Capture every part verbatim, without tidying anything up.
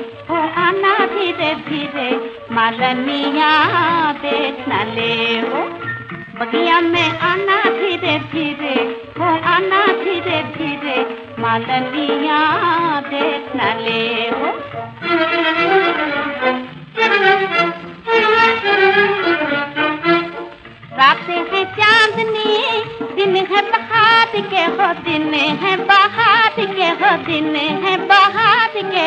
हो आना धीरे धीरे मालनिया देख न ले हो। बगिया में आना धीरे धीरे हो आना धीरे धीरे मालनिया देख न ले हो। रातें हैं चांदनी दिन है बहार के हो दिन है बहार के हो दिन है बहार के।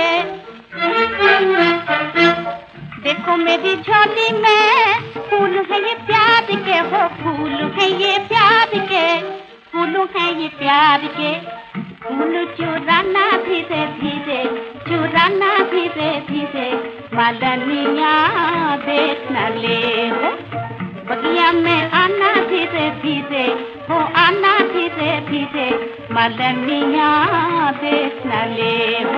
देखो मेरी झोली में फूल है ये प्यार के हो फूल है ये प्यार के फूल है ये प्यार के। फूल चुराना धीरे धीरे चुराना धीरे धीरे मालनिया देख न ले हो। बगिया में आना धीरे धीरे हो आना धीरे धीरे मालनिया देख न ले हो।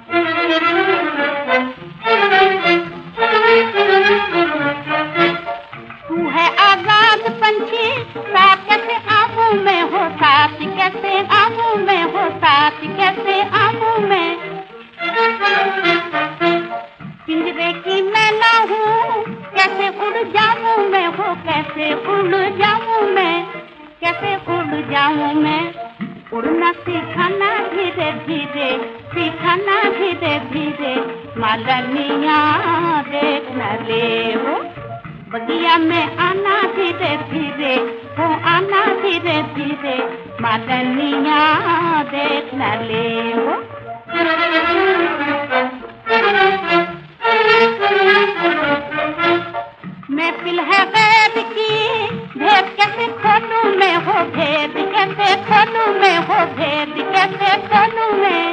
तू है आजाद पंछी साथ कैसे आंखों में हो साथ कैसे आंखों में हो साथ कैसे आंखों में। पिंजरे की मैं ना हूँ कैसे उड़ जाऊँ मैं हो कैसे उड़ जाऊँ मैं कैसे उड़ जाऊँ मैं। उड़ना सिखाना धीरे धीरे सिखाना धीरे धीरे मालनिया देख न ले हो। बगिया में आना धीरे धीरे हो आना धीरे धीरे मालनिया देख न ले हो। महफिल है गैब की भेद कैसे खोलूं मैं हो भेद कैसे खोलूं मैं हो भेद कैसे खोलूं मैं।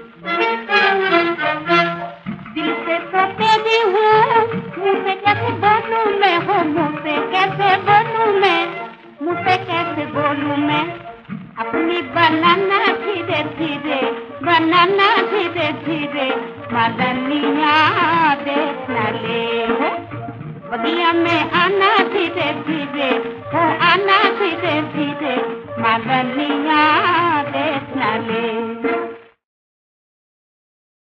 दिल से तो तेरी हूँ मुँह से कैसे बोलूं मैं हो मुँह से कैसे बोलूं मैं मुँह से कैसे बोलूं मैं। अपनी बनाना धीरे धीरे बनाना धीरे धीरे मालनिया देख न ले हो। बगिया में आना धीरे धीरे हो आना धीरे धीरे मालनिया